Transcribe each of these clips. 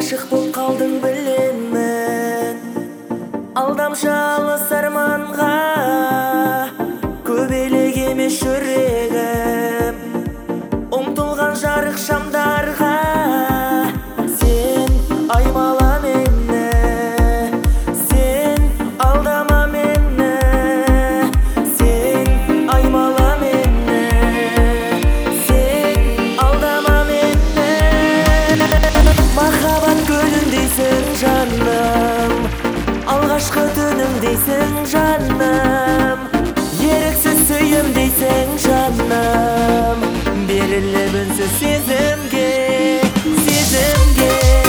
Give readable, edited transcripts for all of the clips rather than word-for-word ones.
Aşık bol kaldың bilenmen, aldamшы алыс арманға. Көбелек емес жүрегім, ұмтылған жарық шамдарға. Сен аймала мені, сен алдама мені, сен аймала мені, сен алдама мені. Махаббат гүлін дейсің жаным, алғашқы түнім дейсің жаным, еріксіз сүйім дейсің жаным, беріліп үнсіз сезімге, сезімге.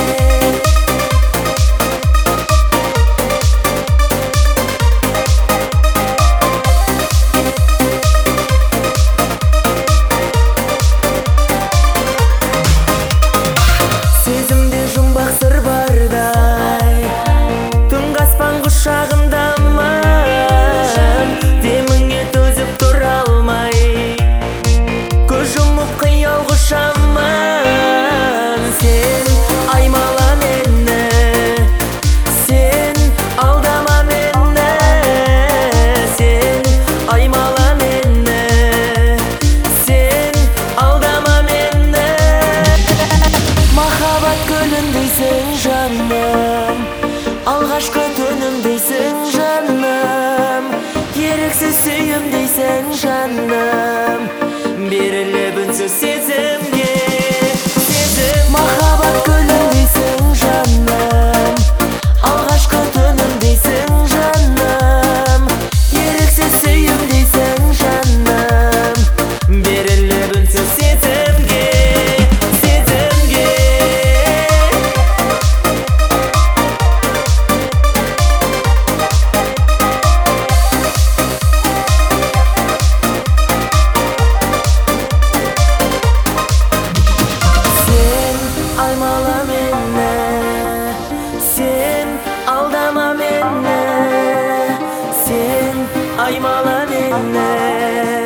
Сезімде жұмбақ сыр бардай, түнгі аспан құшағындамын, деміңе төзіп тұра алмай, көз жұмып қиял құшамын. Сен аймала мені, сен алдама мені, сен аймала мені, сен алдама мені. Махаббат гүлін дейсің жаным, алғашқы түнім дейсің жаным, еріксіз сүйім дейсің жаным, беріліп үнсіз сезімге, сезім. Махаббат гүлін дейсің жаным, алғашқы түнім дейсің жаным, еріксіз сүйім дейсің жаным, беріліп үнсіз сезімге, сезімге. Сен аймала мені, сен алдама мені, сен аймала мені.